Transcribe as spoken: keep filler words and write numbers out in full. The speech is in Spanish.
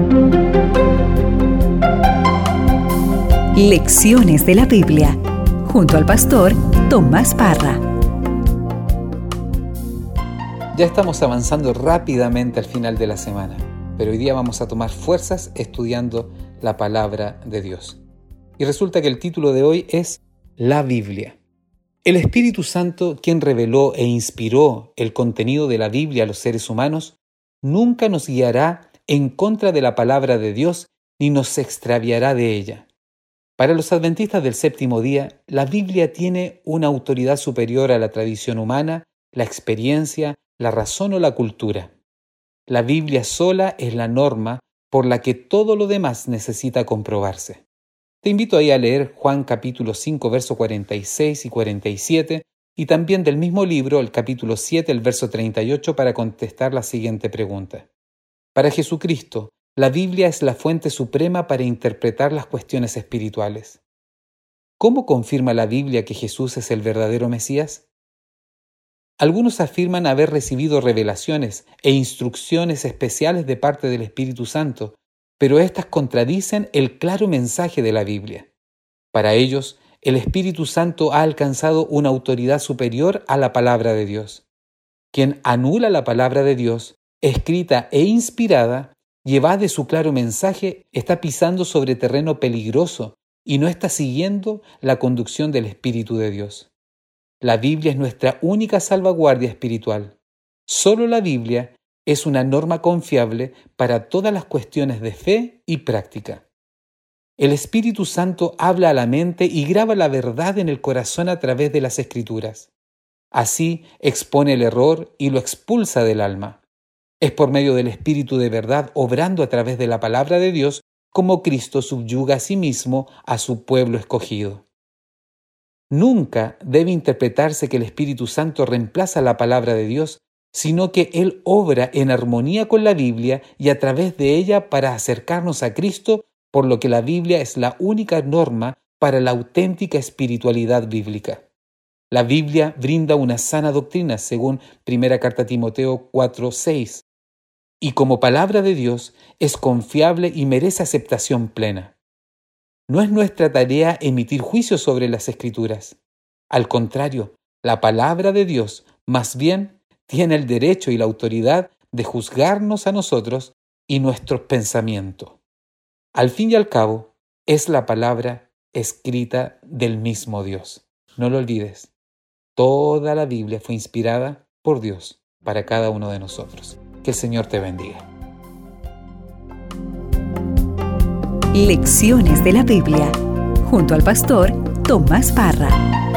Lecciones de la Biblia, junto al pastor Tomás Parra. Ya estamos avanzando rápidamente al final de la semana, pero hoy día vamos a tomar fuerzas estudiando la palabra de Dios. Y resulta que el título de hoy es La Biblia. El Espíritu Santo, quien reveló e inspiró el contenido de la Biblia a los seres humanos, nunca nos guiará en contra de la palabra de Dios ni nos extraviará de ella. Para los adventistas del séptimo día, la Biblia tiene una autoridad superior a la tradición humana, la experiencia, la razón o la cultura. La Biblia sola es la norma por la que todo lo demás necesita comprobarse. Te invito ahí a leer Juan capítulo cinco, versos cuarenta y seis y cuarenta y siete, y también del mismo libro, el capítulo siete, el verso treinta y ocho, para contestar la siguiente pregunta. Para Jesucristo, la Biblia es la fuente suprema para interpretar las cuestiones espirituales. ¿Cómo confirma la Biblia que Jesús es el verdadero Mesías? Algunos afirman haber recibido revelaciones e instrucciones especiales de parte del Espíritu Santo, pero éstas contradicen el claro mensaje de la Biblia. Para ellos, el Espíritu Santo ha alcanzado una autoridad superior a la palabra de Dios. Quien anula la palabra de Dios, escrita e inspirada, llevada de su claro mensaje, está pisando sobre terreno peligroso y no está siguiendo la conducción del Espíritu de Dios. La Biblia es nuestra única salvaguardia espiritual. Solo la Biblia es una norma confiable para todas las cuestiones de fe y práctica. El Espíritu Santo habla a la mente y graba la verdad en el corazón a través de las Escrituras. Así expone el error y lo expulsa del alma. Es por medio del Espíritu de verdad, obrando a través de la palabra de Dios, como Cristo subyuga a sí mismo a su pueblo escogido. Nunca debe interpretarse que el Espíritu Santo reemplaza la palabra de Dios, sino que Él obra en armonía con la Biblia y a través de ella para acercarnos a Cristo, por lo que la Biblia es la única norma para la auténtica espiritualidad bíblica. La Biblia brinda una sana doctrina, según Primera Carta a Timoteo cuatro seis. Y como palabra de Dios es confiable y merece aceptación plena. No es nuestra tarea emitir juicios sobre las Escrituras. Al contrario, la palabra de Dios más bien tiene el derecho y la autoridad de juzgarnos a nosotros y nuestros pensamientos. Al fin y al cabo, es la palabra escrita del mismo Dios. No lo olvides, toda la Biblia fue inspirada por Dios para cada uno de nosotros. Que el Señor te bendiga. Lecciones de la Biblia, junto al pastor Tomás Parra.